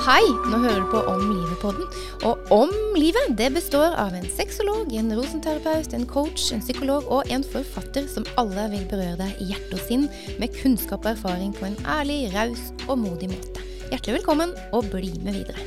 Hei, nå hører du på Om Livet-podden. Og Om Livet, det består av en sexolog, en rosenterapeut, en coach, en psykolog og en forfatter som alle vil berøre deg i hjerte og sinn med kunnskap og erfaring på en ærlig, raus og modig måte. Hjertelig velkommen, og bli med videre.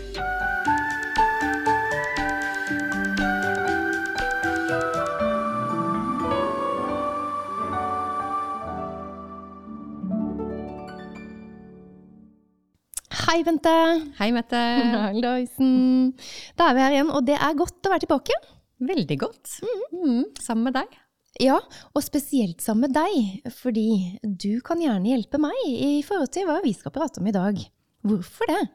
Hei, Bente. Hei, Mette. Halloisen. Da vi her igjen, og det godt å være tilbake. Veldig godt. Sammen med deg. Ja, og spesielt sammen med deg, fordi du kan gjerne hjelpe meg i forhold til hva vi skal prate om i dag. Hvorfor det?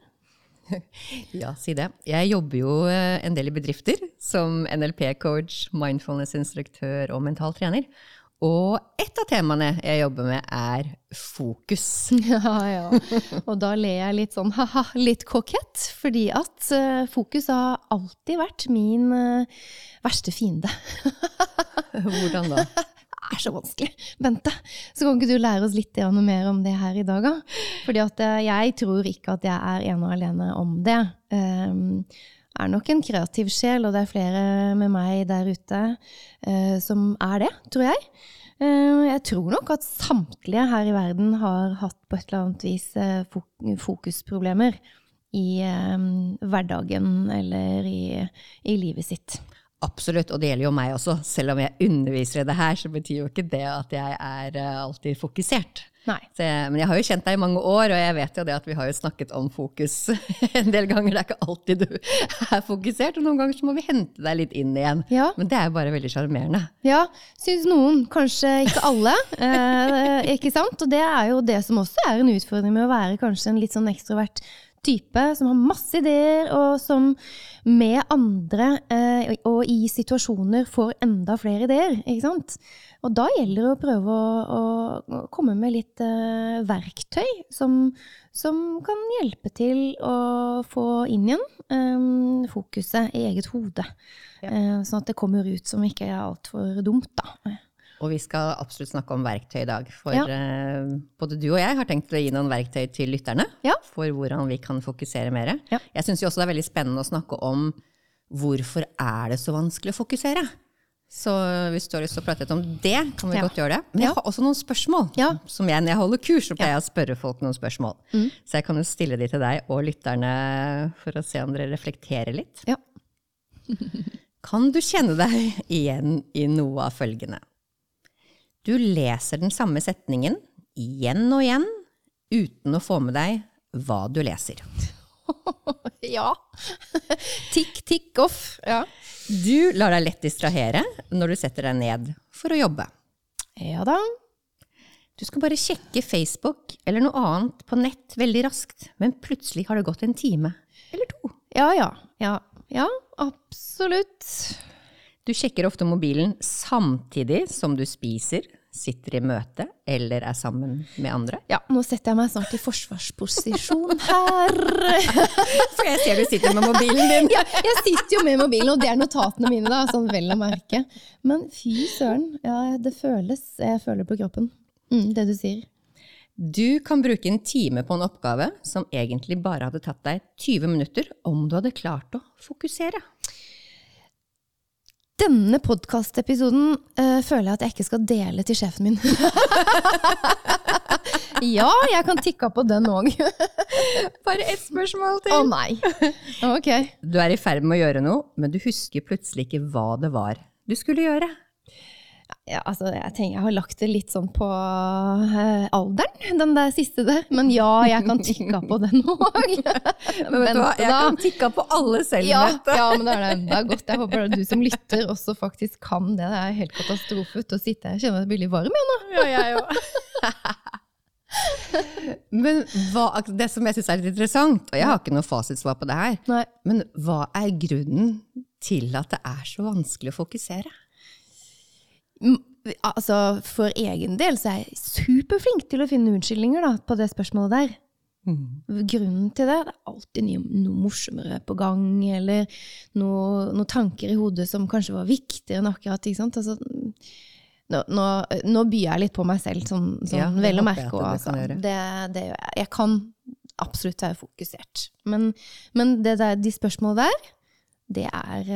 Ja, si det. Jeg jobber jo en del i bedrifter som NLP-coach, mindfulness-instruktør og mental trener. Og et av temaene jeg jobber med fokus. Ja. Og da ler jeg litt sånn, litt kokett, fordi at fokus har alltid vært min verste fiende. Hvordan da? Det så vanskelig. Bente, så kan ikke du lære oss litt mer om det her i dag? Da? Fordi at jeg tror ikke at jeg ene og alene om det. Nok en kreativ sjel, og det flere med meg der ute som det, tror jeg. Jeg tror nok at samtlige her i verden har hatt på et eller annet vis fokusproblemer i hverdagen eller i livet sitt. Absolutt, og det gjelder jo meg også. Selv om jeg underviser i det her, så betyr jo ikke det at jeg alltid fokusert. Nei. Men jeg har jo kjent deg i mange år, og jeg vet jo det at vi har jo snakket om fokus en del ganger. Det ikke alltid du fokusert, og noen ganger så må vi hente deg litt inn igjen. Ja. Men det jo bare veldig charmerende. Ja, synes noen, kanskje ikke alle, ikke sant? Og det jo det som også en utfordring med å være kanskje en litt sånn ekstrovert type, som har masse ideer, og som med andre og i situasjoner får enda flere ideer, ikke sant? Og da gjelder det å prøve å komme med litt verktøy som kan hjelpe til å få inn igjen fokuset i eget hode. Ja. Sånn at det kommer ut som ikke alt for dumt da. Og vi skal absolutt snakke om verktøy i dag, for både du og jeg har tenkt å gi noen verktøy til lytterne for hvordan vi kan fokusere mer. Ja. Jeg synes jo også det veldig spennende å snakke om hvorfor det så vanskelig å fokusere. Så hvis du har lyst til å prate litt om det, kan vi godt gjøre det. Men jeg har også noen spørsmål, som når jeg holder kurs, så pleier jeg å spørre folk noen spørsmål. Så jeg kan jo stille de til deg og lytterne for å se om dere reflekterer litt. Ja. Kan du kjenne deg igjen i noe av følgende? Du leser den samme setningen igjen og igjen, uten å få med deg hva du leser. Ja. Tikk, tikk, off. Ja. Du lar deg lett distrahere når du setter deg ned for å jobbe. Ja da. Du skal bare sjekke Facebook eller noe annet på nett veldig raskt, men plutselig har det gått en time eller to. Ja, absolutt. Du sjekker ofte mobilen samtidig som du spiser, sitter i møte eller sammen med andre. Ja, nå setter jeg meg snart i forsvarsposisjon her. For jeg ser du sitter med mobilen din. Ja, jeg sitter jo med mobilen, og det notatene mine da, sånn vel å merke. Men fy søren, det føles, jeg føler på kroppen, det du sier. Du kan bruke en time på en oppgave som egentlig bare hadde tatt deg 20 minutter om du hadde klart å fokusere. Denne podcast-episoden føler jeg at jeg ikke skal dele til sjefen min. Ja, jeg kan tikke på den også. Bare et spørsmål til. Å nei. Ok. Du i ferd med å gjøre noe, men du husker plutselig ikke hva det var du skulle gjøre. Ja, altså, jeg har lagt det litt sånn på alderen, den der siste der. Men ja, jeg kan tikke på den også. Men vet du hva, jeg kan tikke på alle selv. Ja, men det enda godt. Jeg håper at du som lytter også faktisk kan det. Det helt katastrofet å sitte her. Jeg kjenner at det blir litt varm igjen nå. Ja, jeg også. Men det som jeg synes litt interessant, og jeg har ikke noe fasitsvar på det her, Nei. Men hva grunnen til at det så vanskelig å fokusere? Altså, for egen del så jeg superflink til å finne unnskyldninger da, på det spørsmålet der. Grunnen til det alltid noe morsommere på gang, eller noen tanker i hodet som kanskje var viktigere enn akkurat, ikke sant? Altså, nå byr jeg litt på meg selv, sånn vel å merke. Altså. Det gjør jeg. Jeg kan absolutt være fokusert. Men det der, de spørsmålene der,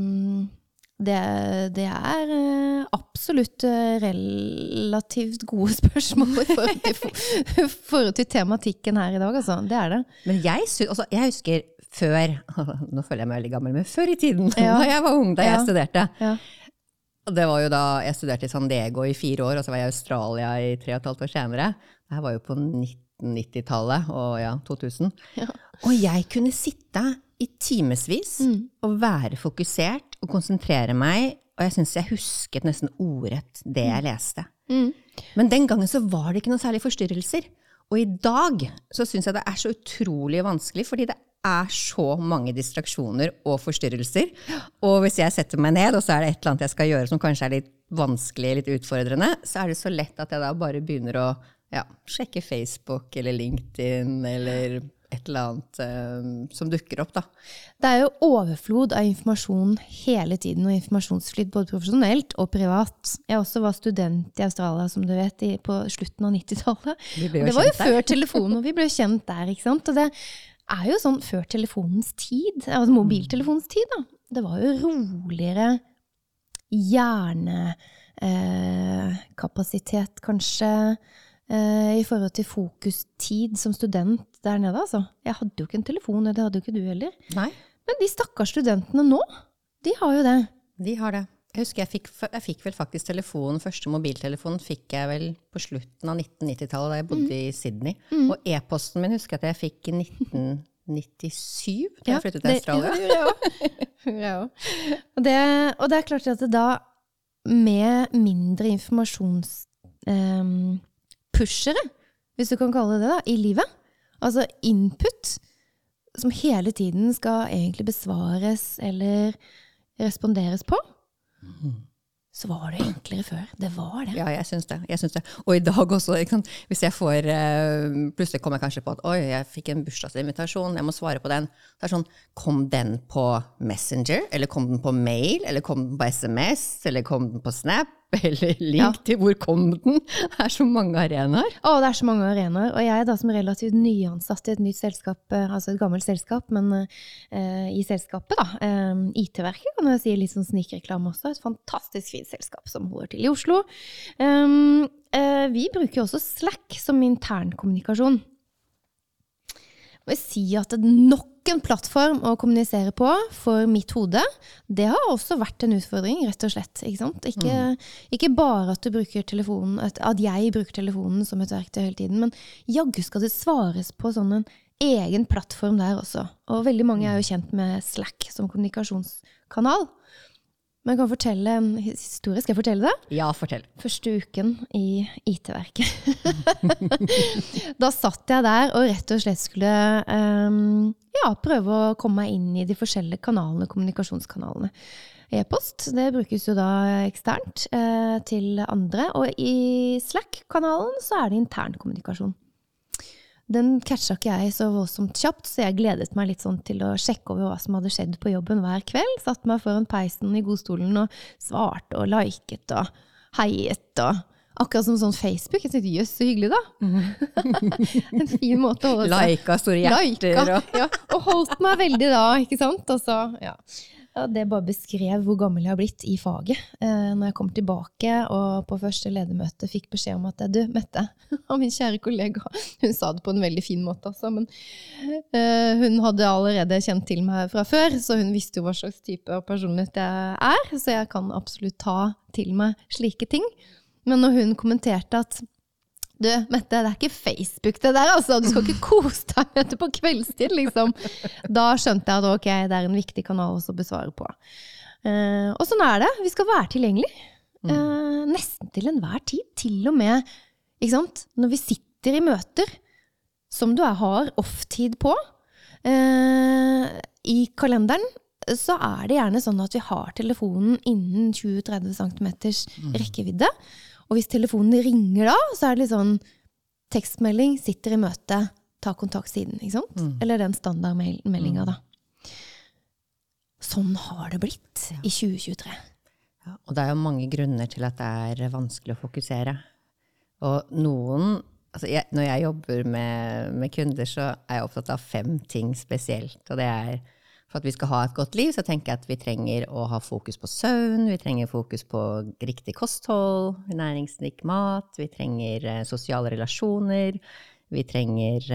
det er absolutt relativt gode spørsmål i forhold til tematikken her i dag, altså. Det det. Men jeg husker før, nå føler jeg meg veldig gammel, men før i tiden, da jeg var ung, da jeg studerte. Ja. Og det var jo da, jeg studerte i San Diego i 4 år, og så var jeg i Australia i 3,5 år senere. Det her var jo på 1990-tallet, og 2000. Ja. Og jeg kunne sitte i timesvis og være fokusert og konsentrere meg, og jeg synes jeg husket nesten ordrett det jeg leste. Men den gangen så var det ikke noe særlig forstyrrelser. Og i dag så synes jeg det så utrolig vanskelig, fordi det så mange distraksjoner og forstyrrelser. Og hvis jeg setter meg ned, og så det et eller annet jeg skal gjøre som kanskje litt vanskelig, litt utfordrende, så det så lett at jeg da bare begynner å sjekke Facebook eller LinkedIn eller et eller annet som dukker opp da. Det jo overflod av informasjon hele tiden, og informasjonsflyt både profesjonelt og privat. Jeg også var student i Australia, som du vet, på slutten av 90-tallet. Det var jo før telefonen, og vi ble kjent der, ikke sant? Og det jo sånn før telefonens tid, altså mobiltelefonens tid da. Det var jo roligere hjernekapasitet kanskje i forhold til fokustid som student der nede, altså. Jeg hadde jo ikke en telefon, det hadde jo ikke du heller. Nei. Men de stakkars studentene nå, de har jo det. De har det. Jeg husker jeg fikk vel faktisk telefonen, første mobiltelefonen fikk jeg vel på slutten av 1990-tallet da jeg bodde i Sydney. Og e-posten min husker jeg at jeg fikk i 1997 da jeg flyttet til Australia. Ja. Og det klart at det da med mindre informasjonspushere, hvis du kan kalle det da, i livet, altså input som hele tiden skal egentlig besvares eller responderes på, så var det enklere før. Det var det. Ja, jeg synes det. Og i dag også, ikke sant? Hvis jeg får, plutselig kommer jeg kanskje på at jeg fikk en bursdagsinvitasjon, jeg må svare på den. Det sånn, kom den på Messenger, eller kom den på mail, eller kom den på SMS, eller kom den på Snap, eller link til hvor kom den? Det så mange arenaer. Det så mange arenaer, og jeg da som relativt nyansatt i et nytt selskap, altså et gammelt selskap, men i selskapet da, IT-verket kan jeg si litt sånn snikreklame også, et fantastisk fint selskap som holder til i Oslo. Vi bruker også Slack som intern kommunikasjon. Og jeg sier at nok en plattform å kommunisere på for mitt hode, det har også vært en utfordring, rett og slett. Ikke sant? Ikke bare at du bruker telefonen, at jeg bruker telefonen som et verktøy hele tiden, men jaggu skal det svares på sånn en egen plattform der også. Og veldig mange jo kjent med Slack som kommunikasjonskanal. Men jeg kan fortelle en historie. Skal jeg fortelle det? Ja, fortell. Første uken i IT-verket. Da satt jeg der og rett og slett skulle prøve å komme meg inn i de forskjellige kanalene, kommunikasjonskanalene. E-post, det brukes jo da eksternt til andre, og i Slack-kanalen så det intern kommunikasjon. Den catcha ikke jeg så voldsomt kjapt, så jeg gledet meg litt sånn til å sjekke over hva som hadde skjedd på jobben hver kveld. Satt meg foran peisen i godstolen og svarte og liket og heiet og akkurat som sånn Facebook. Jeg tenkte, jøss, så hyggelig da. En fin måte å holde seg. Lika store hjerter. Og holdt meg veldig da, ikke sant? Og så, det bare beskrev hvor gammel jeg har blitt i faget. Når jeg kom tilbake og på første ledermøte fikk beskjed om at du, Mette, og min kjære kollega, hun sa det på en veldig fin måte altså, men hun hadde allerede kjent til meg fra før, så hun visste jo hva slags type av personlighet jeg så jeg kan absolutt ta til meg slike ting. Men når hun kommenterte at du, Mette, det ikke Facebook det der, altså. Du skal ikke kose deg med det på kveldstid, liksom. Da skjønte jeg at ok, det en viktig kanal også å besvare på. Og sånn det. Vi skal være tilgjengelig. Nesten til enhver tid. Til og med, ikke sant? Når vi sitter i møter, som du har off-tid på, i kalenderen, så det gjerne sånn at vi har telefonen innen 20-30 centimeters rekkevidde. Og hvis telefonen ringer da, så det litt sånn tekstmelding, sitter i møte, ta kontakt siden, ikke sant? Eller den standardmeldingen da. Sånn har det blitt i 2023. Ja, og det jo mange grunner til at det vanskelig å fokusere. Og noen Altså når jeg jobber med kunder, så jeg opptatt av 5 ting spesielt. Og det for at vi skal ha et godt liv, så tenker jeg at vi trenger å ha fokus på søvn, vi trenger fokus på riktig kosthold, næringsrik mat, vi trenger sosiale relasjoner, vi trenger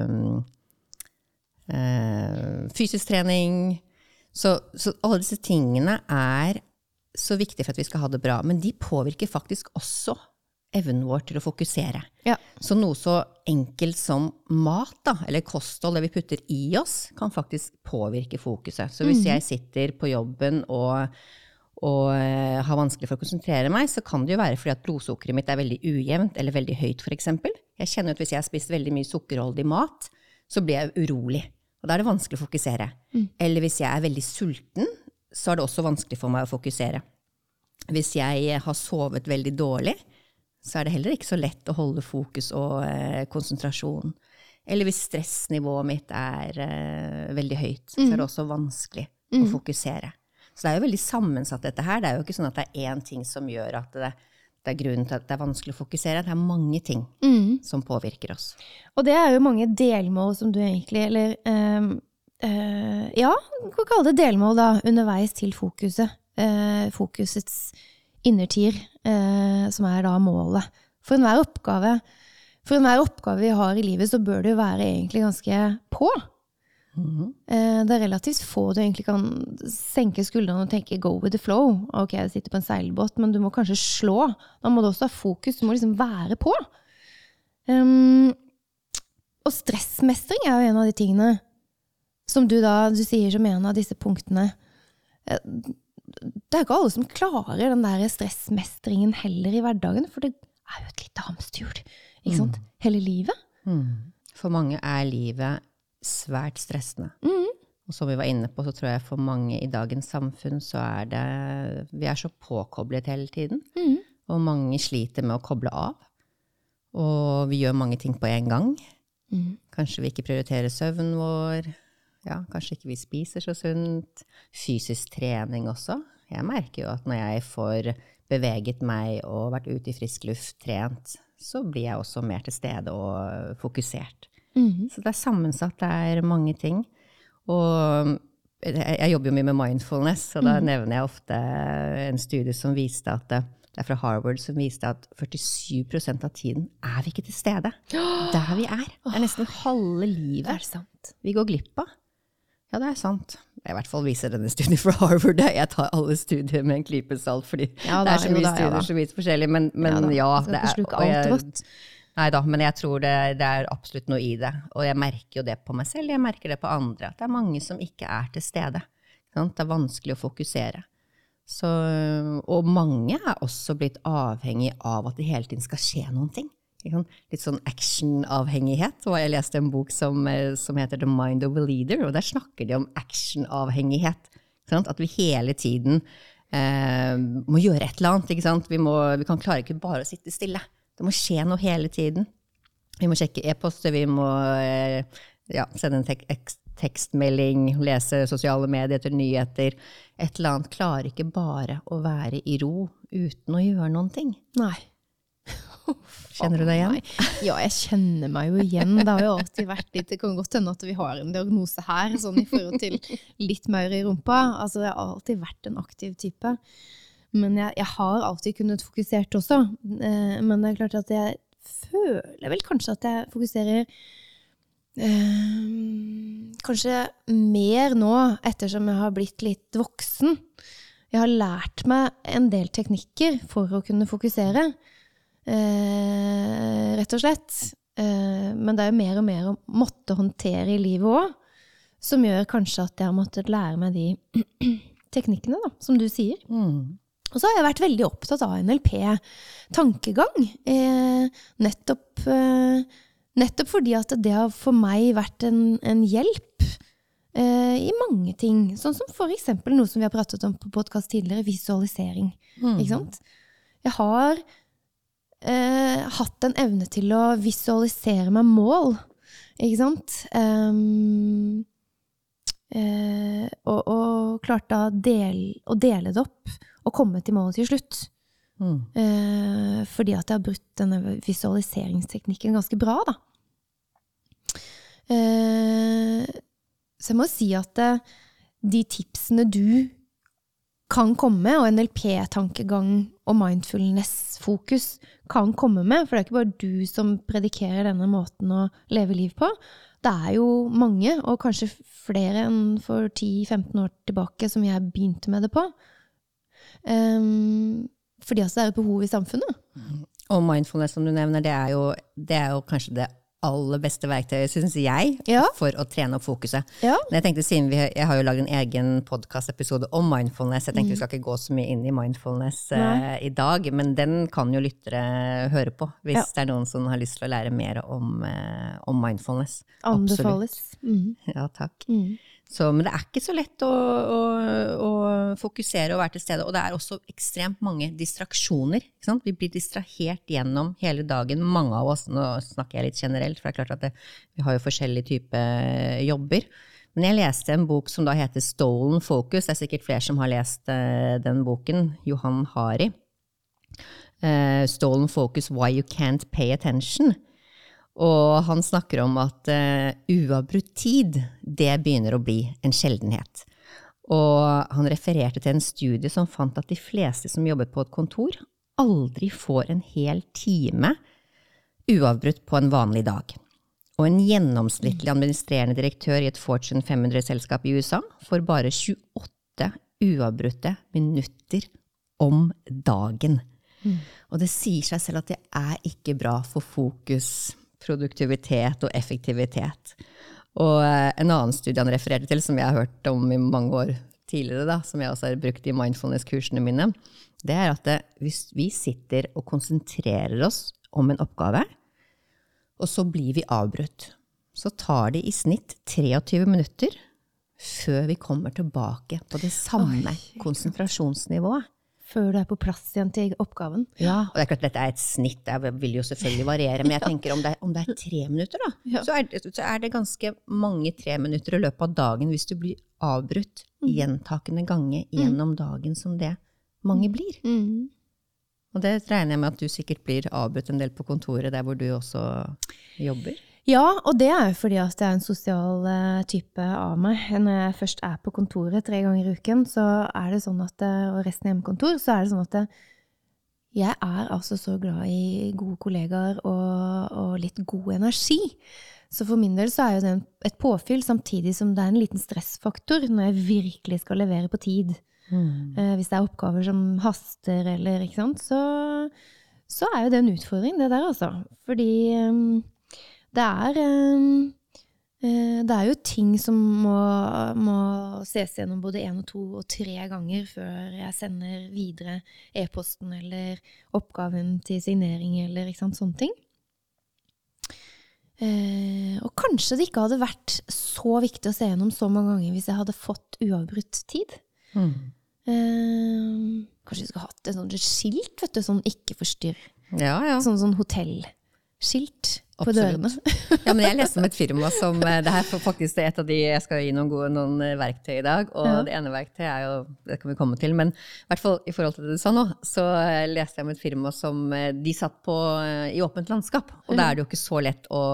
fysisk trening. Så alle disse tingene så viktige for at vi skal ha det bra, men de påvirker faktisk også evnen vår til å fokusere. Ja. Så noe så enkelt som mat, da, eller kosthold, det vi putter i oss, kan faktisk påvirke fokuset. Så hvis jeg sitter på jobben og har vanskelig for å konsentrere meg, så kan det jo være fordi at blodsukkeret mitt veldig ujevnt eller veldig høyt, for eksempel. Jeg kjenner at hvis jeg har spist veldig mye sukkerholdig mat, så blir jeg urolig. Og da det vanskelig å fokusere. Eller hvis jeg veldig sulten, så det også vanskelig for meg å fokusere. Hvis jeg har sovet veldig dårlig, så det heller ikke så lett å holde fokus og konsentrasjon. Eller hvis stressnivået mitt veldig høyt, så det også vanskelig å fokusere. Så det jo veldig sammensatt dette her. Det jo ikke sånn at det en ting som gjør at det grunnen til at det vanskelig å fokusere. Det mange ting som påvirker oss. Og det jo mange delmål som du egentlig, eller ja, du kan kalle det delmål da, underveis til fokuset. Fokusets innertier, som da målet. For enhver oppgave vi har i livet, så bør det jo være egentlig ganske på. Det relativt få du egentlig kan senke skuldrene og tenke go with the flow. Ok, jeg sitter på en seilbåt, men du må kanskje slå. Da må du også ha fokus, du må liksom være på. Og stressmestring jo en av de tingene som du sier som en av disse punktene. Det ikke alle som klarer den der stressmestringen heller i hverdagen, for det jo et lite hamsterhjul, ikke sant? Hele livet. For mange livet svært stressende. Og som vi var inne på, så tror jeg for mange i dagens samfunn, så det, vi så påkoblet hele tiden. Og mange sliter med å koble av. Og vi gjør mange ting på en gang. Kanskje vi ikke prioriterer søvnen vår. Ja, kanskje ikke vi spiser så sunt. Fysisk trening også. Jeg merker jo at når jeg får beveget meg og vært ute i frisk luft, trent, så blir jeg også mer til stede og fokusert. Så det sammensatt, det mange ting. Og jeg jobber jo mye med mindfulness, og da nevner jeg ofte en studie som viste at det fra Harvard som viste at 47% av tiden vi ikke til stede. Der vi Det nesten halve livet. Det sant. Vi går glipp av. Ja, det sant. I hvert fall viser denne studien fra Harvard. Jeg tar alle studier med en klype salt, fordi det så mye studier som viser forskjellig. Men ja, det Neida, men jeg tror det absolutt noe i det. Og jeg merker jo det på meg selv, jeg merker det på andre. At det mange som ikke til stede. Det vanskelig å fokusere. Så, og mange også blitt avhengig av at det hele tiden skal skje noen ting. Litt sånn action-avhengighet, og jeg leste en bok som heter The Mind of a Leader, og der snakker de om action-avhengighet, at vi hele tiden må gjøre et eller annet, ikke sant? Vi kan klare ikke bare å sitte stille, det må skje noe hele tiden, vi må sjekke e-poster, vi må sende en tekstmelding, lese sosiale medier til nyheter, et eller annet, klarer ikke bare å være i ro uten å gjøre noen ting. Nei. Kjenner du deg igjen? Ja, jeg kjenner meg jo igjen. Det har jo alltid vært litt, det kan godt hende at vi har en diagnose her, sånn i forhold til litt maur i rumpa. Altså, jeg har alltid vært en aktiv type. Men jeg har alltid kunnet fokusert også. Men det klart at jeg føler vel kanskje at jeg fokuserer kanskje mer nå, ettersom jeg har blitt litt voksen. Jeg har lært meg en del teknikker for å kunne fokusere. Rett og slett. Men det jo mer og mer å måtte håndtere i livet også, som gjør kanskje at jeg har måttet lære meg de teknikkene da, som du sier. Og så har jeg vært veldig opptatt av NLP-tankegang. Nettopp fordi at det har for meg vært en hjelp i mange ting. Sånn som for eksempel noe som vi har pratet om på podcast tidligere, visualisering. Ikke sant? Jeg har hatt en evne til å visualisere meg mål, ikke sant? Og klart å dele det opp og komme til målet til slutt. Fordi at jeg har brukt denne visualiseringsteknikken ganske bra, da. Så jeg må si at de tipsene du kan komme med, og NLP-tankegang og mindfulness-fokus kan komme med, for det ikke bare du som predikerer denne måten å leve liv på. Det jo mange, og kanskje flere enn for 10-15 år tilbake, som jeg begynte med det på. Fordi altså det et behov i samfunnet. Og mindfulness, som du nevner, det jo kanskje det aller beste verktøyet, synes jeg, for å trene opp fokuset. Men jeg tenkte, siden jeg har jo laget en egen podcast-episode om mindfulness, jeg tenkte vi skal ikke gå så mye inn i mindfulness i dag, men den kan jo lyttere høre på, hvis det noen som har lyst til å lære mer om mindfulness. Anbefales. Ja, takk. Så, men det ikke så lett å fokusere og være til stede, og det også ekstremt mange distraksjoner. Ikke sant? Vi blir distrahert gjennom hele dagen, mange av oss, nå snakker jeg litt generelt, for det klart at vi har jo forskjellige typer jobber. Men jeg leste en bok som da heter Stolen Focus, det sikkert flere som har lest den boken, Johan Hari. Stolen Focus, Why You Can't Pay Attention. Og han snakker om at uavbrutt tid, det begynner å bli en sjeldenhet. Og han refererte til en studie som fant at de fleste som jobbet på et kontor aldri får en hel time uavbrutt på en vanlig dag. Og en gjennomsnittlig administrerende direktør i et Fortune 500-selskap i USA får bare 28 uavbrutte minutter om dagen. Og det sier seg selv at det ikke bra for fokus, produktivitet og effektivitet. Og en annen studie han refererte til, som jeg har hørt om i mange år tidligere, da, som jeg også har brukt i mindfulness-kursene mine, det at hvis vi sitter og konsentrerer oss om en oppgave, og så blir vi avbrutt, så tar det i snitt 23 minutter før vi kommer tilbake på det samme konsentrasjonsnivået. Før du på plass igjen til oppgaven. Ja, og det klart dette et snitt, det vil jo selvfølgelig variere, men jeg tenker om det 3 minutter da, så det ganske mange 3 minutter i løpet av dagen hvis du blir avbrutt gjentakende gange gjennom dagen som det mange blir. Og det regner jeg med at du sikkert blir avbrutt en del på kontoret der hvor du også jobber. Ja, og det jo fordi at jeg en sosial type av meg. Når jeg først på kontoret 3 ganger i uken, så det sånn at, og resten av hjemmekontor, så det sånn at jeg altså så glad i gode kollegaer og litt god energi. Så for min del så jo det et påfyll, samtidig som det en liten stressfaktor når jeg virkelig skal levere på tid. Hvis det oppgaver som haster, eller ikke sant, så jo det en utfordring, det der altså. Fordi det jo ting som må ses gjennom både 1, 2 og 3 ganger før jeg sender videre e-posten eller oppgaven til signering eller ikke sant, sånne ting. Og kanskje det ikke hadde vært så viktig å se gjennom så mange ganger hvis jeg hadde fått uavbrutt tid. Kanskje vi skulle hatt et sånt skilt, vet du, sånn ikke forstyrr. Ja. Sånn hotellskilt på dørene. Ja, men jeg leste om et firma som, det her faktisk et av de, jeg skal gi noen verktøy i dag, og det ene verktøyet jo, det kan vi komme til, men i hvert fall i forhold til det du sa nå, så leste jeg om et firma som de satt på i åpent landskap, og da det jo ikke så lett å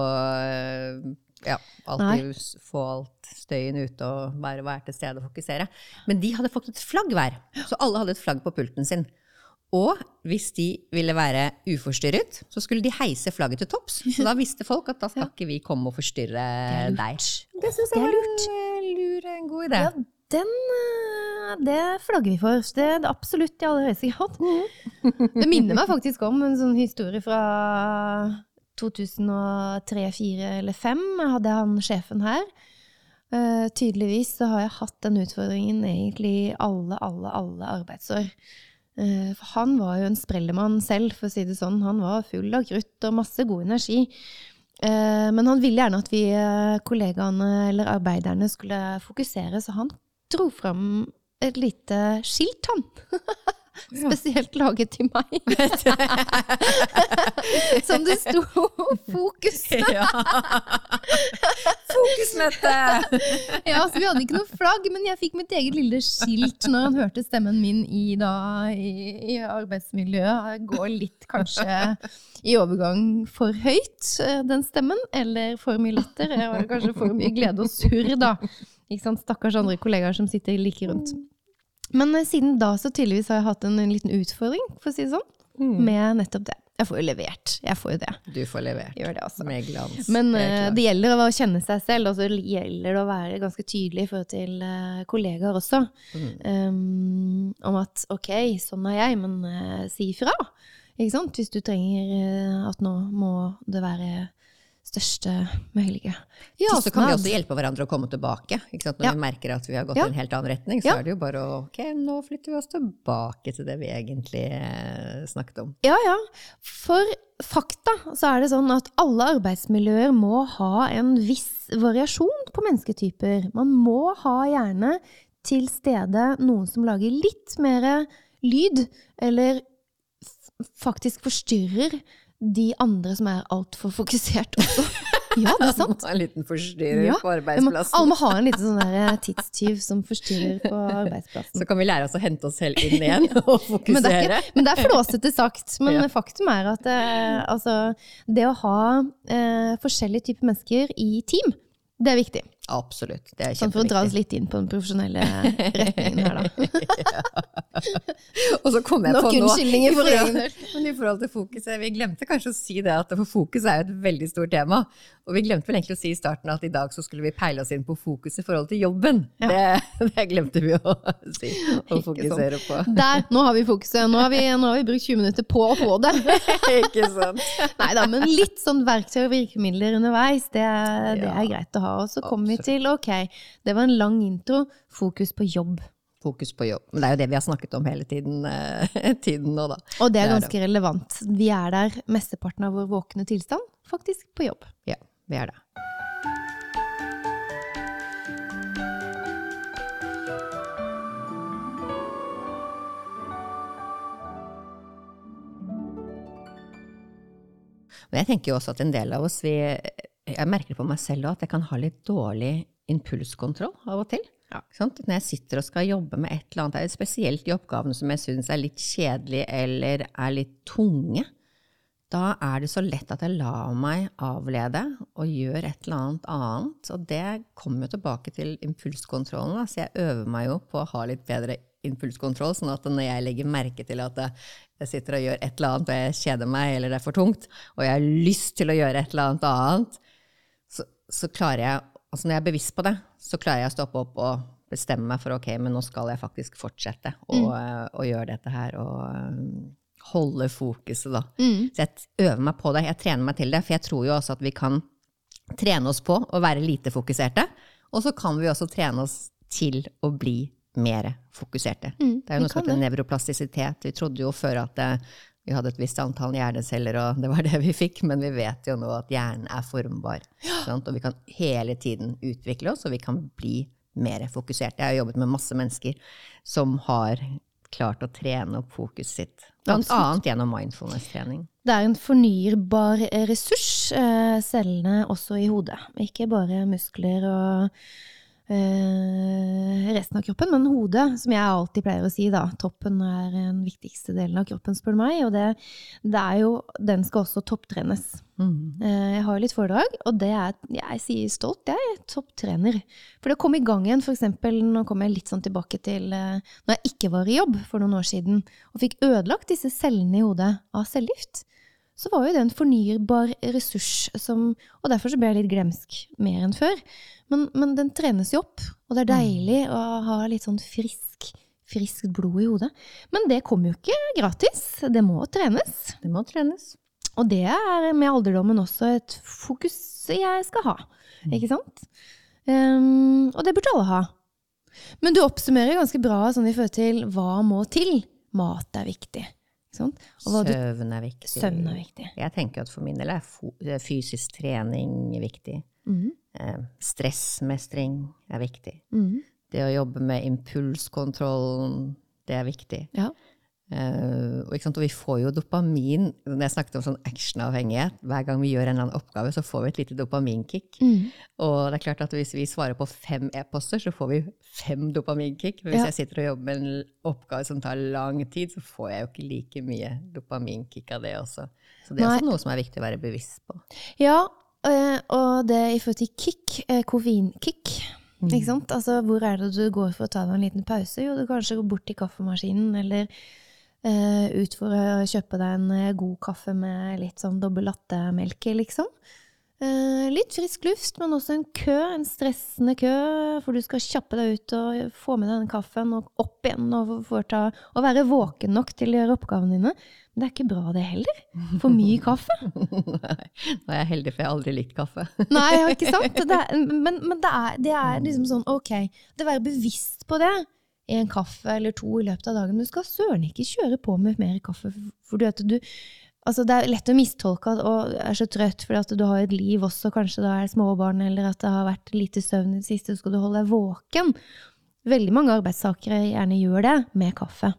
alltid få alt støyen ut og bare være til stede og fokusere. Men de hadde fått et flagg hver, så alle hadde et flagg på pulten sin. Og hvis de ville være uforstyrret, så skulle de heise flagget til topps. Så da visste folk at da skal ikke vi komme og forstyrre deg. Det synes jeg var en god idé. Ja, det flagger vi for. Det absolutt i aller høyeste grad. Det minner meg faktisk om en sånn historie fra 2003, 2004 eller 2005. Hadde han sjefen her. Tydeligvis så har jeg hatt den utfordringen egentlig alle arbeidsår. For han var jo en sprellemann selv, for å si det sånn. Han var full av krutt og masse god energi. Men han ville gjerne at vi kollegaene eller arbeiderne skulle fokusere, så han dro frem et lite skilt, han. Spesielt laget til meg. Som det sto fokus. Fokusmøte! Ja, så vi hadde ikke noe flagg, men jeg fikk mitt eget lille skilt når han hørte stemmen min i arbeidsmiljøet. Går litt kanskje i overgang for høyt, den stemmen, eller for mye latter, eller kanskje for mye glede og surr da. Ikke sant? Stakkars andre kollegaer som sitter like rundt. Men siden da så tydeligvis har jeg hatt en liten utfordring, for å si det sånn, med nettopp det. Jeg får jo levert, jeg får jo det. Du får levert, gjør det også. Med glans. Men det gjelder å kjenne seg selv, og så gjelder det å være ganske tydelig i forhold til kollegaer også. Om at, ok, sånn er jeg, men si ifra. Ikke sant? Hvis du trenger at nå må det være største mulige Ja, så kan vi også hjelpe hverandre å komme tilbake. Ikke sant? Når vi merker at vi har gått i en helt annen retning, så er det jo bare ok, nå flytter vi oss tilbake til det vi egentlig snakket om. Ja. For fakta så er det sånn at alle arbeidsmiljøer må ha en viss variasjon på mennesketyper. Man må ha gjerne til stede noen som lager litt mer lyd, eller faktisk forstyrrer de andre som er alt for fokusert også. Ja, det er sant. En liten forstyrrer på arbeidsplassen. Alle må ha en liten sånn der tidstyv som forstyrrer på arbeidsplassen. Så kan vi lære oss å hente oss selv inn igjen og fokusere. Men det er flåsete sagt. Men faktum er at det å ha forskjellige typer mennesker i team, det er viktig. Absolutt, det er kjempeviktig. Sånn for å dra oss litt inn på den profesjonelle retningen her da. Og så kom jeg nok på nå, men i forhold til fokuset, vi glemte kanskje å si det, at fokus er jo et veldig stort tema, og vi glemte vel egentlig å si i starten at i dag så skulle vi peile oss inn på fokus i forhold til jobben. Ja. Det glemte vi å si, og fokusere på. Nå har vi fokuset, nå har vi brukt 20 minutter på å få det. Ikke sant? Neida, men litt sånn verktøy og virkemidler underveis, det er greit å ha, og så kommer vi til, ok, det var en lang intro, fokus på jobb. Fokus på jobb. Men det er jo det vi har snakket om hele tiden nå da. Og det er ganske relevant. Vi er der mesteparten av vår våkne tilstand, faktisk på jobb. Ja, vi er det. Men jeg tenker jo også at en del av oss, jeg merker på meg selv at jeg kan ha litt dårlig impulskontroll av og til. Ja. Når jeg sitter og skal jobbe med et eller annet, spesielt i oppgavene som jeg synes er litt kjedelige eller er litt tunge, da er det så lett at jeg lar meg avlede og gjør et eller annet. Og det kommer jo tilbake til impulskontrollen. Så jeg øver meg jo på å ha litt bedre impulskontroll, sånn at når jeg legger merke til at jeg sitter og gjør et eller annet, og jeg kjeder meg, eller det er for tungt, og jeg har lyst til å gjøre et eller annet, så klarer jeg, altså når jeg er bevisst på det, så klarer jeg å stoppe opp og bestemme meg for, ok, men nå skal jeg faktisk fortsette og gjøre dette her, og holde fokuset da. Så jeg øver meg på det, jeg trener meg til det, for jeg tror jo også at vi kan trene oss på å være lite fokuserte, og så kan vi også trene oss til å bli mer fokuserte. Det er jo noe som heter nevroplastisitet. Vi trodde jo før at vi hadde et visst antall hjerneceller, og det var det vi fikk, men vi vet jo nå at hjernen er formbar. Og vi kan hele tiden utvikle oss, og vi kan bli mer fokuserte. Jeg har jobbet med masse mennesker som har klart å trene opp fokuset sitt, blant annet gjennom mindfulness-trening. Det er en fornybar ressurs, cellene også i hodet. Ikke bare muskler og resten av kroppen, men hodet, som jeg alltid pleier å si da, toppen er den viktigste delen av kroppen, spør meg, og det er jo, den skal også topptrenes. Jeg har jo litt foredrag, og det er, jeg sier stolt, jeg er topptrener. For det kom i gang igjen, for eksempel, nå kommer jeg litt sånn tilbake til når jeg ikke var i jobb for noen år siden, og fikk ødelagt disse cellene i hodet av cellegift, så var jo det en fornybar ressurs, og derfor så ble jeg litt glemsk mer enn før. Men den trenes jo opp, og det er deilig å ha litt sånn friskt blod i hodet. Men det kommer jo ikke gratis, det må trenes. Det må trenes. Og det er med alderdommen også et fokus jeg skal ha, ikke sant? Og det burde alle ha. Men du oppsummerer ganske bra sånn i forhold til hva må til. Mat er viktig. Søvn er viktig. Søvn er viktig. Jeg tenker at for min del er fysisk trening viktig. Stressmestring er viktig. Det å jobbe med impulskontrollen, det er viktig. Ja. Og vi får jo dopamin, når jeg snakket om sånn actionavhengighet, hver gang vi gjør en eller annen oppgave, så får vi et lite dopaminkick. Og det klart at hvis vi svarer på 5 e-poster, så får vi 5 dopaminkick. Men hvis jeg sitter og jobber med en oppgave som tar lang tid, så får jeg jo ikke like mye dopaminkick av det også. Så det også noe som viktig å være bevisst på. Ja, og det i forhold til kick, koffeinkick, ikke sant? Altså, hvor det du går for å ta deg en liten pause? Jo, du kanskje går bort til kaffemaskinen, eller ut for å kjøpe deg en god kaffe med litt sånn dobbel lattemelk, liksom. Litt frisk luft, men også en stressende kø, for du skal kjappe deg ut og få med deg den kaffen og opp igjen og være våken nok til å gjøre oppgavene dine. Men det ikke bra det heller. For mye kaffe. Nei, nå jeg heldig, for jeg har aldri likt kaffe. Nei, ikke sant? Men det liksom sånn, ok, det være bevisst på det. En kaffe eller 2 i løpet av dagen. Men du skal søren ikke kjøre på med mer kaffe, for altså det lett å mistolke og så trøtt fordi at du har et liv også, kanskje da småbarn, eller at det har vært lite søvn i det siste, så skal du holde deg våken. Veldig mange arbeidstakere gjerne gjør det med kaffe.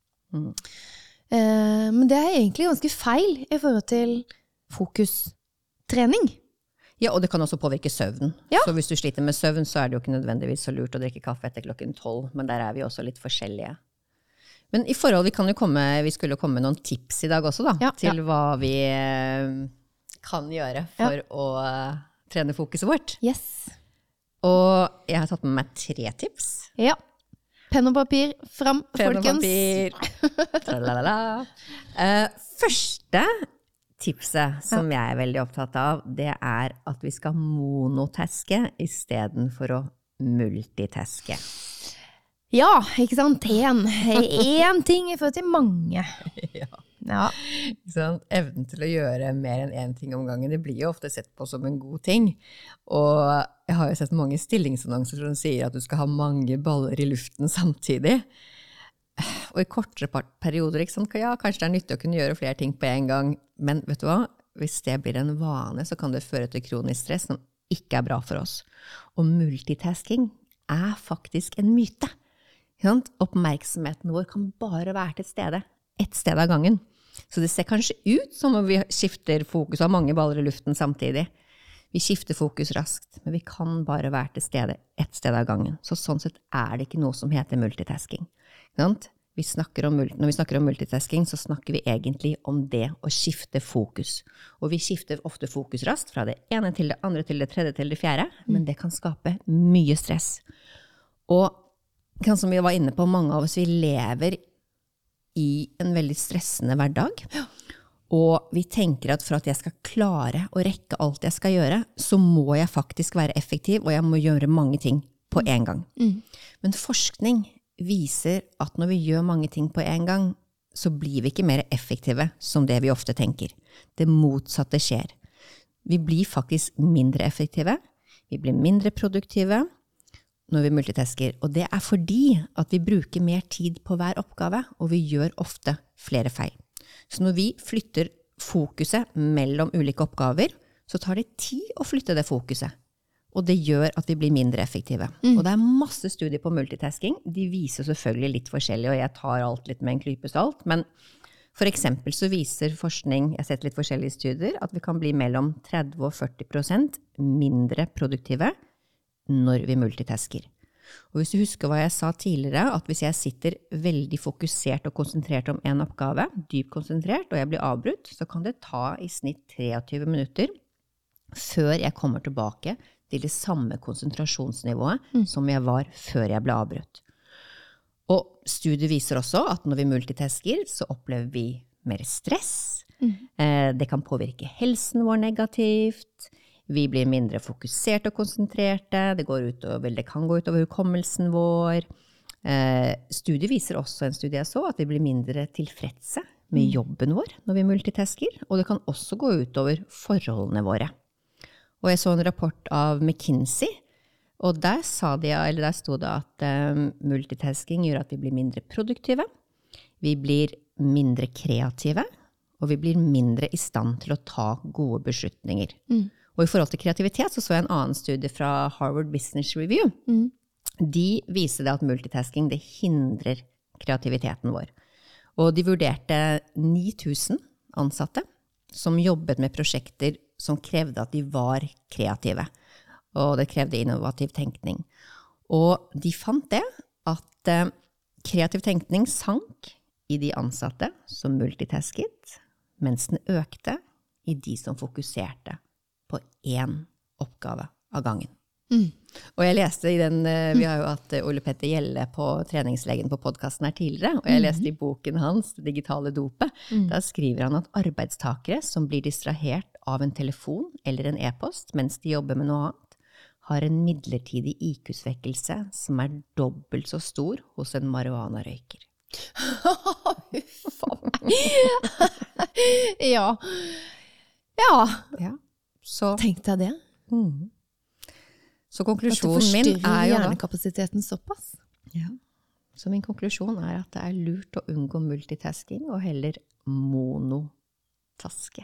Men det egentlig ganske feil i forhold til fokustrening. Ja, og det kan også påvirke søvnen. Ja. Så hvis du sliter med søvn, så det jo ikke nødvendigvis så lurt å drikke kaffe etter 12, men der vi også litt forskjellige. Men i forhold, vi skulle komme med noen tips i dag også da, til hva vi kan gjøre for å trene fokuset vårt. Yes. Og jeg har tatt med meg 3 tips. Ja. Penn og papir, fram, folkens. Penn og papir. Første tipset som jeg veldig opptatt av, det at vi skal monotaske i stedet for å multitaske. Ja, ikke sant? En ting i forhold til mange. Ja. Sånn, evnen til å gjøre mer enn en ting om gangen, det blir jo ofte sett på som en god ting. Og jeg har jo sett mange stillingsannonser som sier at du skal ha mange baller i luften samtidig. Og i kortere perioder, ikke sant? Ja, kanskje det nyttig å kunne gjøre flere ting på en gang, men vet du hva? Hvis det blir en vane, så kan det føre til kronisk stress som ikke bra for oss. Og multitasking faktisk en myte. Oppmerksomheten vår kan bare være til stede, ett sted av gangen. Så det ser kanskje ut som om vi skifter fokus og har mange baller i luften samtidig. Vi skifter fokus raskt, men vi kan bare være til stede ett sted av gangen. Så sånn sett det ikke noe som heter multitasking. Når vi snakker om multitasking, så snakker vi egentlig om det å skifte fokus. Og vi skifter ofte fokus raskt fra det ene til det andre til det tredje til det fjerde, men det kan skape mye stress. Og som vi var inne på, mange av oss, vi lever i en veldig stressende hverdag. Og vi tenker at for at jeg skal klare å rekke alt jeg skal gjøre, så må jeg faktisk være effektiv, og jeg må gjøre mange ting på en gang. Men forskning viser at når vi gjør mange ting på en gang, så blir vi ikke mer effektive som det vi ofte tenker. Det motsatte skjer. Vi blir faktisk mindre effektive, vi blir mindre produktive når vi multitasker, og det fordi at vi bruker mer tid på hver oppgave, og vi gjør ofte flere feil. Så når vi flytter fokuset mellom ulike oppgaver, så tar det tid å flytte det fokuset. Og det gjør at vi blir mindre effektive. Og det masse studier på multitasking. De viser selvfølgelig litt forskjellig, og jeg tar alt litt med en klype salt. Men for eksempel så viser forskning, jeg har sett litt forskjellige studier, at vi kan bli mellom 30 og 40% mindre produktive når vi multitasker. Og hvis du husker hva jeg sa tidligere, at hvis jeg sitter veldig fokusert og konsentrert om en oppgave, dypt konsentrert, og jeg blir avbrutt, så kan det ta i snitt 23 minutter før jeg kommer tilbake til det samme konsentrasjonsnivået som jeg var før jeg ble avbrutt. Og studiet viser også at når vi multitasker, så opplever vi mer stress. Det kan påvirke helsen vår negativt. Vi blir mindre fokusert og konsentrerte. Det kan gå ut over hukommelsen vår. Studiet viser også, en studie jeg så, at vi blir mindre tilfredse med jobben vår når vi multitasker. Og det kan også gå ut over forholdene våre. Og jeg så en rapport av McKinsey, og der sto det at multitasking gjør at vi blir mindre produktive, vi blir mindre kreative, og vi blir mindre i stand til å ta gode beslutninger. Og i forhold til kreativitet så jeg en annen studie fra Harvard Business Review. De viser det at multitasking det hindrer kreativiteten vår. Og de vurderte 9000 ansatte som jobbet med prosjekter som krevde at de var kreative. Og det krevde innovativ tenkning. Og de fant det at kreativ tenkning sank i de ansatte som multitasket, mens den økte i de som fokuserte på én oppgave av gangen. Og jeg leste i den, vi har jo hatt Ole Petter Gjelle på treningslegen på podcasten her tidligere, og jeg leste i boken hans, Det digitale dopet, da skriver han at arbeidstakere som blir distrahert av en telefon eller en e-post mens de jobber med noe annet, har en midlertidig IQ-svekkelse som dobbelt så stor hos en marihuana-røyker. Ja. Så tenkte jeg det. Så konklusjonen min jo da hjernekapasiteten såpass. Ja. Så min konklusjon at det lurt å unngå multitasking og heller monotaske.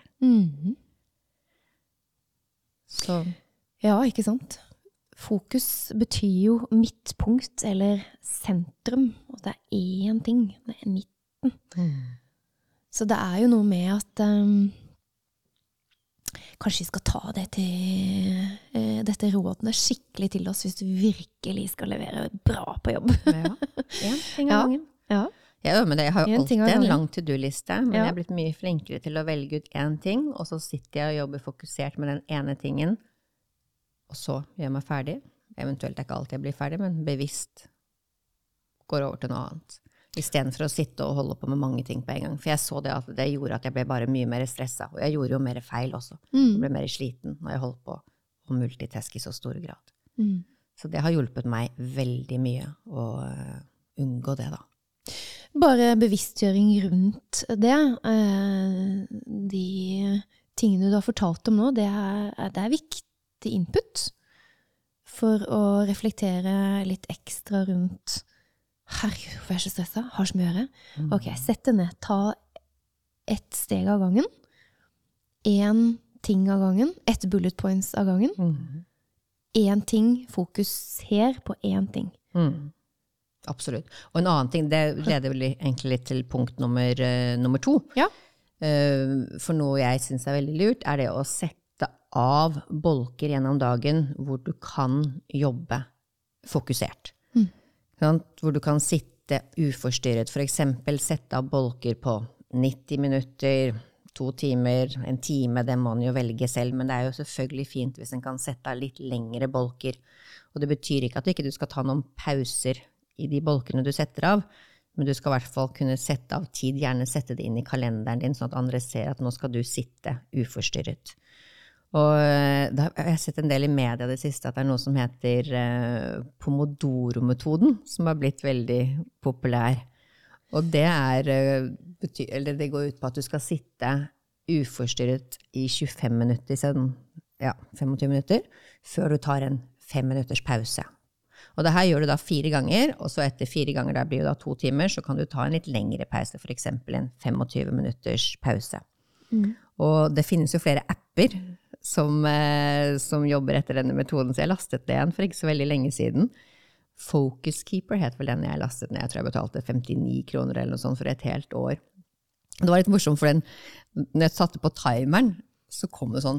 Så ja, ikke sant? Fokus betyr jo midtpunkt eller sentrum, og det én ting, det midten. Så det jo noe med at kanskje vi skal ta dette rådene skikkelig til oss hvis du virkelig skal levere bra på jobb. Ja, en ting av gangen. Ja. Jeg øver med det. Jeg har jo alltid en lang to-do-liste, men jeg blitt mye flinkere til å velge ut en ting, og så sitter jeg og jobber fokusert med den ene tingen, og så gjør jeg meg ferdig. Eventuelt ikke alltid jeg blir ferdig, men bevisst går over til noe annet. I stedet for å sitte og holde på med mange ting på en gang. For jeg så det at det gjorde at jeg ble bare mye mer stresset. Og jeg gjorde jo mer feil også. Jeg ble mer sliten når jeg holdt på å multitaske i så stor grad. Så det har hjulpet meg veldig mye å unngå det da. Bare bevisstgjøring rundt det. De tingene du har fortalt om nå, det viktig input for å reflektere litt ekstra rundt herregud, hvorfor jeg så stresset? Har så mye å gjøre. Ok, sett det ned. Ta ett steg av gangen. En ting av gangen. Ett bullet points av gangen. En ting. Fokuser på en ting. Absolutt. Og en annen ting, det leder vel egentlig litt til punkt nummer 2. Ja. For noe jeg synes veldig lurt, det å sette av bolker gjennom dagen hvor du kan jobbe fokusert. Hvor du kan sitte uforstyrret, for eksempel sette av bolker på 90 minutter, 2 timer, en time, det må man jo velge selv, men det jo selvfølgelig fint hvis en kan sette av litt lengre bolker. Og det betyr ikke at du ikke skal ta noen pauser i de bolkene du setter av, men du skal i hvert fall kunne sette av tid, gjerne sette det inn i kalenderen din, sånn at andre ser at nå skal du sitte uforstyrret. Og da har jeg sett en del i media det siste at det noe som heter Pomodoro-metoden, som har blitt veldig populær. Og det det går ut på at du skal sitte uforstyrret i 25 minutter, 25 minutter, før du tar en 5 minutters pause. Og det her gjør du da 4 ganger, og så etter 4 ganger, der blir det da 2 timer, så kan du ta en litt lengre pause, for eksempel en 25 minutters pause. Og det finnes jo flere apper som jobber etter denne metoden, så jeg lastet det igjen for ikke så veldig lenge siden. Focus Keeper het vel den jeg lastet ned. Jeg tror jeg betalte 59 kroner eller noe sånt for et helt år. Det var litt morsomt, for når jeg satte på timeren, så kom det sånn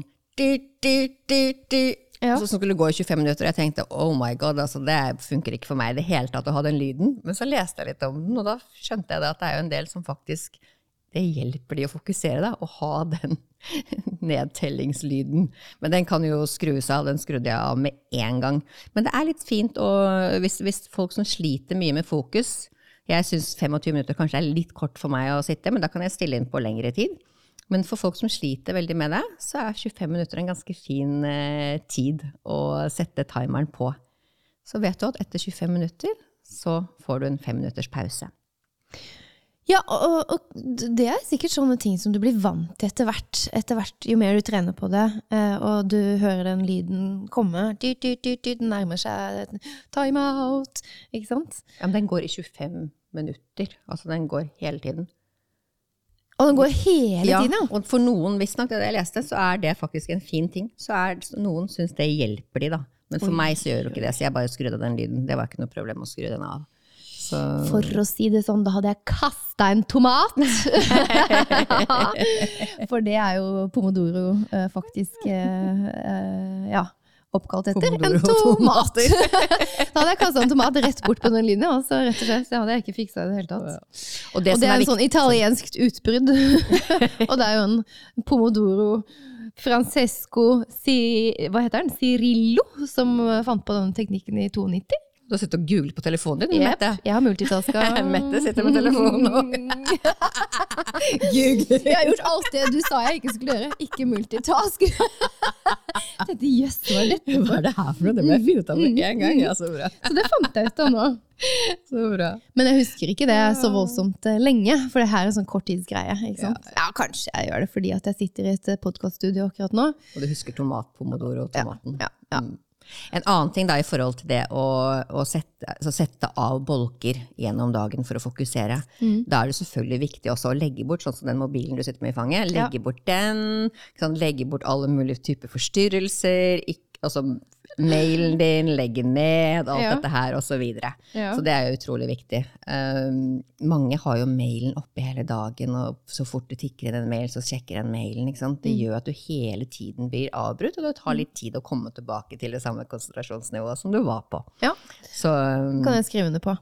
så skulle det gå i 25 minutter, og jeg tenkte, oh my god, altså det funker ikke for meg i det hele tatt å ha den lyden. Men så leste jeg litt om den, og da skjønte jeg at det jo en del som faktisk det hjelper de å fokusere da, og ha den nedtellingslyden. Men den kan jo skrues av, den skrudde jeg av med en gang. Men det litt fint, og hvis folk som sliter mye med fokus, jeg synes 25 minutter kanskje litt kort for meg å sitte, men da kan jeg stille inn på lengre tid. Men for folk som sliter veldig med det, så 25 minutter en ganske fin tid å sette timeren på. Så vet du at etter 25 minutter, så får du en 5 minutters pause. Ja, og det sikkert sånne ting som du blir vant til etter hvert, jo mer du trener på det, og du hører den lyden komme, den nærmer seg time out, ikke sant? Ja, men den går i 25 minutter, altså den går hele tiden. Og den går hele tiden, ja? Og for noen, hvis nok det jeg leste, så det faktisk en fin ting. Så noen synes det hjelper de da. Men for meg så gjør det ikke det, så jeg bare skrudde av den lyden. Det var ikke noe problem å skru den av. For å si det sånn, da hadde jeg kastet en tomat. For det jo Pomodoro faktisk, oppkalt etter en tomat. Da hadde jeg kastet en tomat rett bort på den linjen, og så rett og slett, det hadde jeg ikke fikset i det hele tatt. Og det en sånn italienskt utbrudd. Og det jo en Pomodoro Francesco hva heter den? Cirillo, som fant på den teknikken i 92. Du har sittet og googlet på telefonen din, Mette. Jeg har multitasket. Mette sitter med telefonen og googler. Jeg har gjort alt det du sa jeg ikke skulle gjøre. Ikke multitask. Dette jøss, hva det her for noe? Det må jeg finne ut av med en gang. Ja, så bra. Så det fant jeg ut av nå. Så bra. Men jeg husker ikke det så voldsomt lenge, for det her en sånn korttidsgreie, ikke sant? Ja, kanskje jeg gjør det fordi at jeg sitter i et podcaststudio akkurat nå. Og du husker Pomodoro og tomaten. Ja. En annen ting da i forhold til det å sette av bolker gjennom dagen for å fokusere, da det selvfølgelig viktig også å legge bort, sånn som den mobilen du sitter med i fanget, legge bort den, legge bort alle mulige typer forstyrrelser, mailen din, legge ned, alt dette her, og så videre. Så det jo utrolig viktig. Mange har jo mailen oppe hele dagen, og så fort du tikker inn en mail, så sjekker en mailen, ikke sant? Det gjør at du hele tiden blir avbrutt, og det tar litt tid å komme tilbake til det samme konsentrasjonsnivået som du var på. Ja, så kan jeg skrive under på.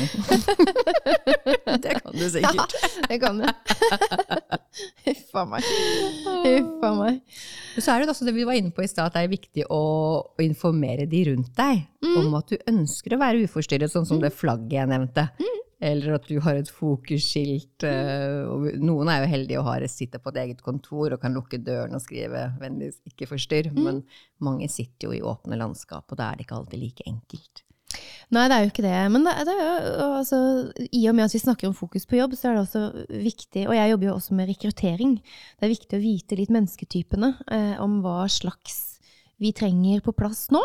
Det kan du sikkert. Ja, det kan jeg. Huffa meg. Så det også det vi var inne på i sted, at det viktig å informere de rundt deg om at du ønsker å være uforstyrret, sånn som det flagget jeg nevnte. Eller at du har et fokusskilt. Og noen jo heldige å sitte på et eget kontor og kan lukke døren og skrive «Vennligst ikke forstyrr», men mange sitter jo i åpne landskap, og da det ikke alltid like enkelt. Nei, det jo ikke det, men det jo, altså, i og med at vi snakker om fokus på jobb, så det også viktig, og jeg jobber jo også med rekruttering, det viktig å vite litt mennesketypene om hva slags vi trenger på plass nå,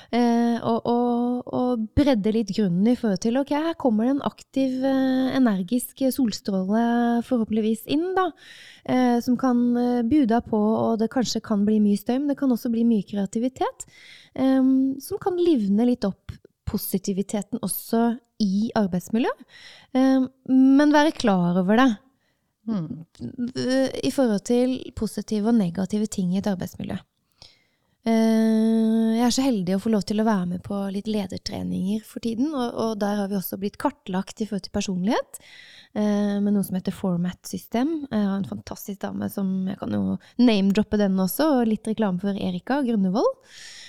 og bredde litt grunnen i forhold til, ok, her kommer det en aktiv, energisk solstråle forhåpentligvis inn da, som kan buda på, og det kanskje kan bli mye støy, men det kan også bli mye kreativitet, som kan livne litt opp positiviteten også i arbeidsmiljø, men være klar over det i forhold til positive og negative ting i et arbeidsmiljø. Jeg så heldig å få lov til å være med på litt ledertreninger for tiden, og der har vi også blitt kartlagt i forhold til personlighet, med noe som heter Format-system. Jeg har en fantastisk dame som jeg kan jo name-droppe den også, og litt reklame for Erika Grunnevold.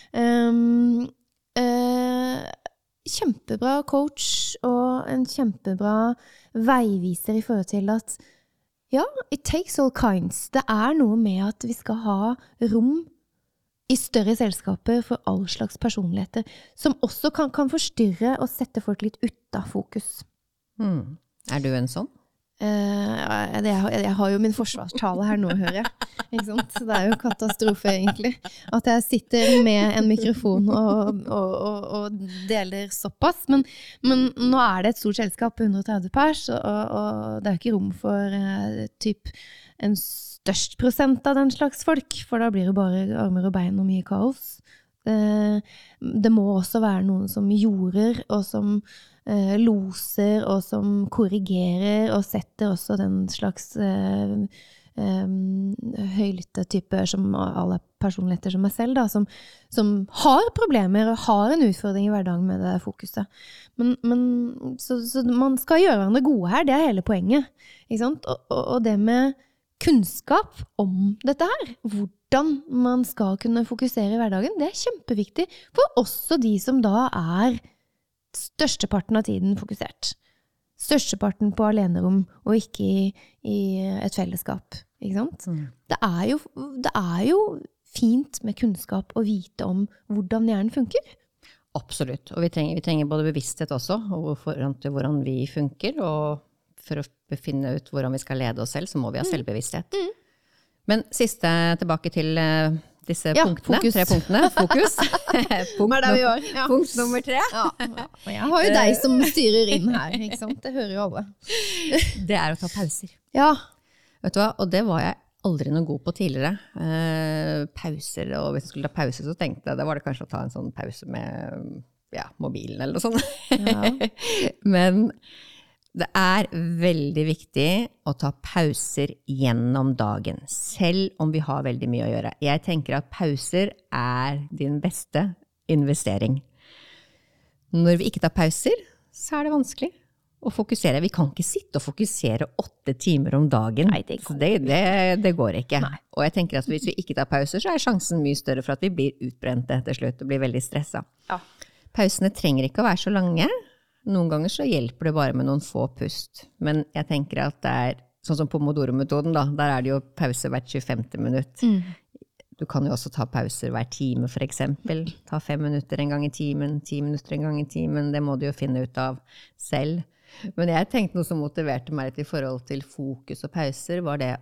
Kjempebra coach og en kjempebra veiviser i forhold til at ja, it takes all kinds. Det noe med at vi skal ha rom i større selskaper for all slags personligheter, som også kan forstyrre og sette folk litt ut av fokus. Du en sånn? Jeg har jo min forsvarstale her nå, hører jeg. Ikke sant? Så det jo katastrofe egentlig. At jeg sitter med en mikrofon og deler såpass. Men nå det et stort selskap på 130 pers, og det jo ikke rom for typ en størst prosent av den slags folk, for da blir det bare armer og bein og mye kaos. Det må også være noen som jorder, og som loser, og som korrigerer, og setter også den slags høylytte typer som alle personligheter som meg selv, da, som har problemer og har en utfordring i hverdagen med det fokuset. Så man skal gjøre hverandre gode her, det hele poenget. Ikke sant? Og det med kunnskap om dette her, hvordan man skal kunne fokusere i hverdagen, det kjempeviktig for også de som da størsteparten av tiden fokusert. Størsteparten på alenerom, og ikke i et fellesskap. Ikke sant? Det jo fint med kunnskap å vite om hvordan hjernen funker. Absolutt, og vi trenger både bevissthet også, og hvordan vi funker, og for å finne ut hvordan vi skal lede oss selv, så må vi ha selvbevissthet. Men siste tilbake til disse punktene, fokus. 3 punktene, fokus. Punkt nummer 3. Og jeg har jo deg som styrer inn her, ikke sant? Det hører jo alle. Det å ta pauser. Ja. Vet du hva? Og det var jeg aldri noe god på tidligere. Pauser, og hvis jeg skulle ta pause, så tenkte jeg, da var det kanskje å ta en sånn pause med mobilen eller noe sånt. Ja. Men det veldig viktig å ta pauser gjennom dagen, selv om vi har veldig mye å gjøre. Jeg tenker at pauser din beste investering. Når vi ikke tar pauser, så det vanskelig å fokusere. Vi kan ikke sitte og fokusere 8 timer om dagen. Nei, det går ikke. Nei. Og jeg tenker at hvis vi ikke tar pauser, så sjansen mye større for at vi blir utbrente til slutt og blir veldig stresset. Ja. Pausene trenger ikke å være så lange. Noen ganger så hjelper det bare med noen få pust. Men jeg tenker at det sånn som Pomodoro-metoden, der det jo pause hvert 25. minutt. Du kan jo også ta pauser hver time, for eksempel. Ta 5 minutter en gang i timen, 10 minutter en gang i timen. Det må du jo finne ut av selv. Men jeg tenkte noe som motiverte meg litt i forhold til fokus og pauser, var det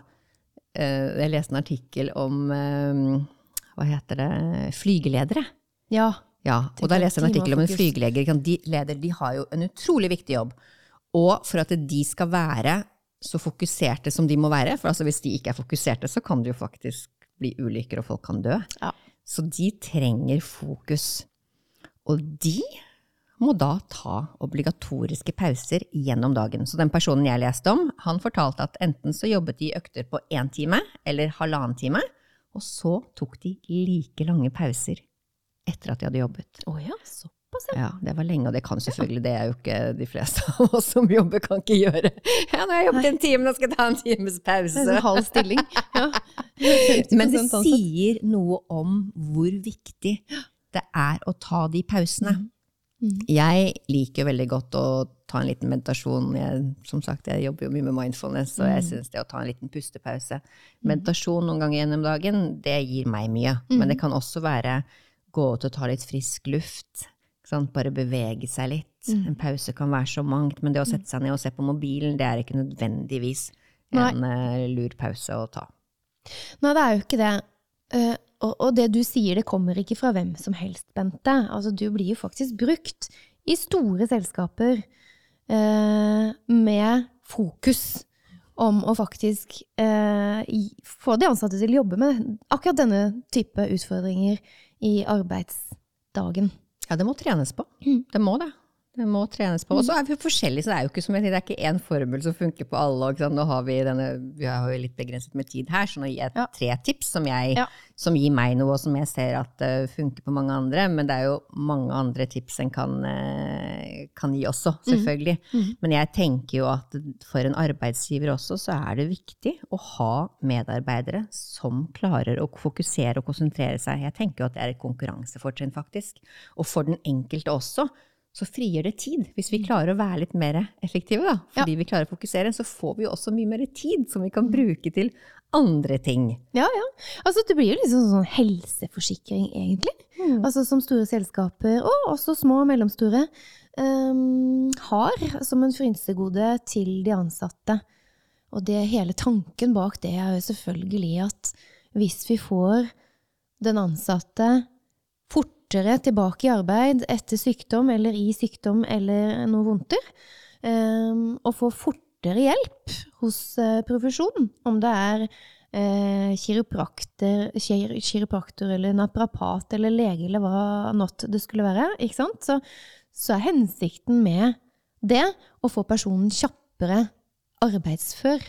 jeg leste en artikkel om, hva heter det, flygeledere. Ja, og da leste jeg en artikkel om en flygeleder. De har jo en utrolig viktig jobb. Og for at de skal være så fokuserte som de må være, for altså hvis de ikke fokuserte, så kan det jo faktisk bli ulykker, og folk kan dø. Ja. Så de trenger fokus. Og de må da ta obligatoriske pauser gjennom dagen. Så den personen jeg leste om, han fortalte at enten så jobbet de økter på 1 time, eller 1,5 time, og så tok de like lange pauser etter at de hadde jobbet. Åja, såpass. Ja, det var lenge, og det kan selvfølgelig, det jo ikke de fleste av oss som jobber kan ikke gjøre. Ja, når jeg jobbet 1 time, nå skal jeg ta 1 times pause. Det en halv stilling. Ja. Men det sier noe om hvor viktig det å ta de pausene. Jeg liker jo veldig godt å ta en liten meditasjon. Som sagt, jeg jobber jo mye med mindfulness, og jeg synes det å ta en liten pustepause. Meditasjon noen ganger gjennom dagen, det gir meg mye. Men det kan også være gå ut og ta litt frisk luft, bare bevege seg litt. En pause kan være så mangt, men det å sette seg ned og se på mobilen, det ikke nødvendigvis en lur pause å ta. Nei, det jo ikke det. Og det du sier, det kommer ikke fra hvem som helst, Bente. Altså, du blir jo faktisk brukt i store selskaper med fokus om å faktisk få de ansatte til å jobbe med akkurat denne type utfordringer i arbeidsdagen. Ja, det må trenes på. Det må det. Det må trenes på. Og så vi forskjellige, så det jo ikke som jeg sier, det ikke en formel som funker på alle. Og nå har vi har jo litt begrenset med tid her, så nå gir jeg 3 tips som gir meg noe, og som jeg ser at funker på mange andre. Men det jo mange andre tips en kan gi også, selvfølgelig. Men jeg tenker jo at for en arbeidsgiver også, så det viktig å ha medarbeidere som klarer å fokusere og konsentrere seg. Jeg tenker jo at det et konkurransefortrinn faktisk. Og for den enkelte også, så frigjør det tid. Hvis vi klarer å være litt mer effektive, fordi vi klarer å fokusere, så får vi jo også mye mer tid som vi kan bruke til andre ting. Ja. Altså, det blir jo liksom sånn helseforsikring, egentlig. Altså, som store selskaper, og også små og mellomstore, har som en frynsegode til de ansatte. Og hele tanken bak det jo selvfølgelig at hvis vi får den ansatte fortere tilbake i arbeid etter sykdom eller i sykdom eller noe vondter, og få fortere hjelp hos profesjonen, om det kiropraktor eller naprapat eller lege eller hva not det skulle være, ikke sant? Så hensikten med det å få personen kjappere arbeidsfør.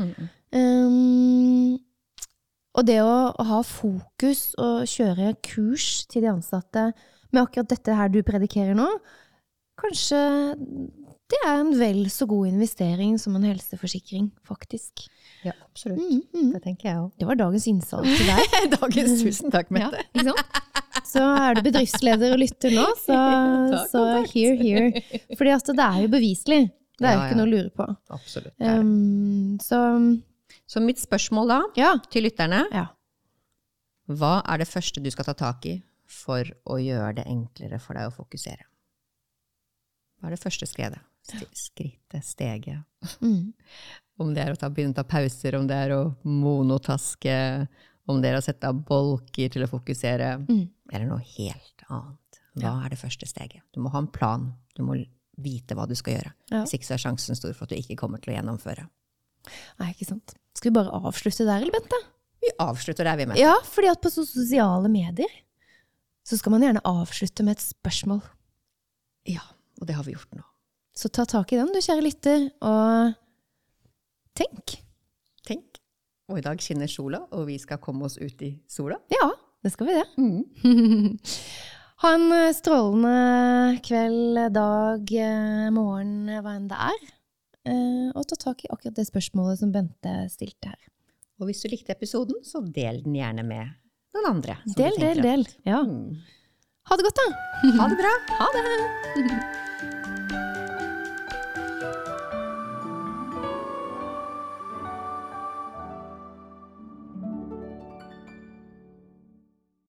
Og det å ha fokus og kjøre kurs til de ansatte med akkurat dette her du predikerer nå, kanskje det en vel så god investering som en helseforsikring, faktisk. Ja, absolutt. Det tenker jeg også. Det var dagens innsalg til deg. Tusen takk, Mette. Ja, ikke sant? Så du bedriftsleder og lytter nå, så here. Fordi at det jo beviselig. Det jo ikke noe å lure på. Absolutt. Så mitt spørsmål da, til lytterne, hva det første du skal ta tak i for å gjøre det enklere for deg å fokusere? Hva det første skrittet, steget? Om det å begynne å ta pauser, om det å monotaske, om det å sette av bolker til å fokusere, eller noe helt annet. Hva det første steget? Du må ha en plan, du må vite hva du skal gjøre. Hvis ikke så sjansen stor for at du ikke kommer til å gjennomføre. Nei, ikke sant. Skal vi bare avslutte der, eller Bente? Vi avslutter der, vi med. Ja, fordi at på sosiale medier så skal man gjerne avslutte med et spørsmål. Ja, og det har vi gjort nå. Så ta tak i den, du kjære lytter, og tenk. Tenk. Og i dag skinner sola, og vi skal komme oss ut i sola. Ja, det skal vi det. Ha en strålende kveld, dag, morgen, hva enn det er. Og ta tak i akkurat det spørsmålet som Bente stilte her. Og hvis du likte episoden, så del den gjerne med noen andre. Del. Ja. Ha det godt da. Ha det bra. Ha det.